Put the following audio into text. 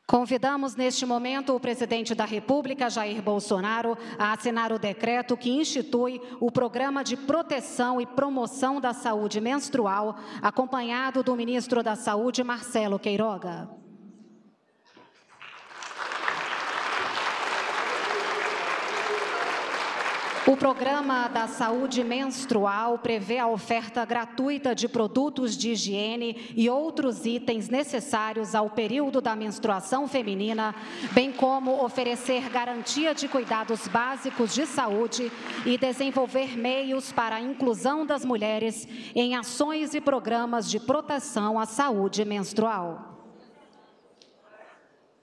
Convidamos neste momento o presidente da República, Jair Bolsonaro, a assinar o decreto que institui o Programa de Proteção e Promoção da Saúde Menstrual, acompanhado do ministro da Saúde, Marcelo Queiroga. O Programa da Saúde Menstrual prevê a oferta gratuita de produtos de higiene e outros itens necessários ao período da menstruação feminina, bem como oferecer garantia de cuidados básicos de saúde e desenvolver meios para a inclusão das mulheres em ações e programas de proteção à saúde menstrual.